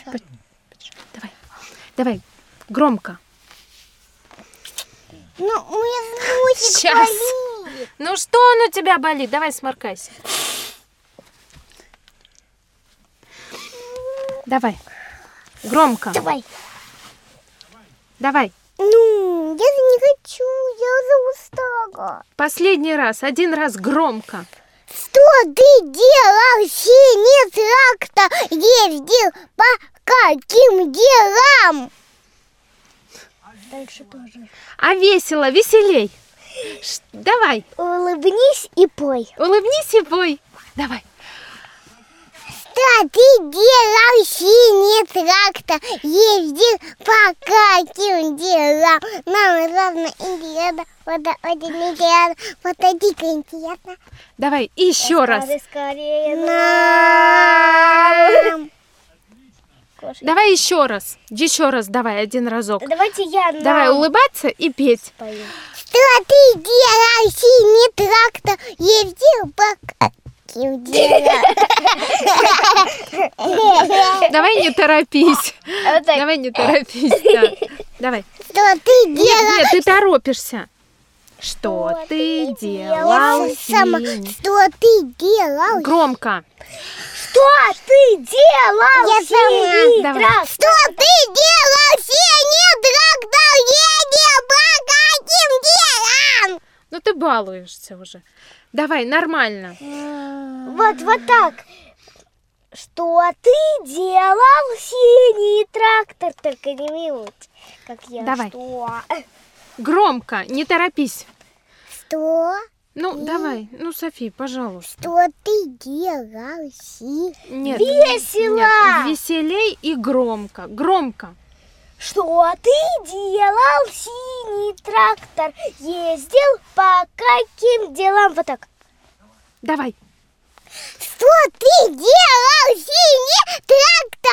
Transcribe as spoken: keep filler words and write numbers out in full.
Давай, давай, громко. Ну, у меня носик Сейчас. болит. Ну что он у тебя болит? Давай сморкайся. Давай, громко. Давай. Давай. Ну, я не хочу, я уже устала. Последний раз, один раз громко. Что ты делал? Синий трактор ездил по каким делам? Дальше тоже. А весело, веселей. Ш- Давай, Улыбнись и пой. улыбнись и пой. Давай. Что ты делал? Синий трактор ездил по каким делам? Нам ровно интересно, вот очень интересно, вот дико интересно. Давай, еще раз. Скорее нам. Давай еще раз. Еще раз, давай, один разок. Давайте я нам Давай улыбаться и петь. пою. Что ты делал? Синий трактор ездил по каким делам? Давай не торопись. Вот так. Давай не торопись. Да. Давай. Что ты Нет, делал? нет, ты торопишься. Что ты делал? Сама. синий? Что ты делал? Громко. Что ты делал? Я сама. Давай. Что ты делал? Синий трактор едет по каким делам? Ну ты балуешься уже. Давай, нормально. Вот, вот так. Что ты делал, синий трактор? Только не милуть, как я. Давай. Что? Громко, не торопись. Что? Ну, давай. Ну, Софи, пожалуйста. Что ты делал, синий? Нет. Весело! Нет, веселей и громко. Громко. Что ты делал, синий трактор? Ездил по каким делам? Вот так. Давай. Что ты делал, синий трактор?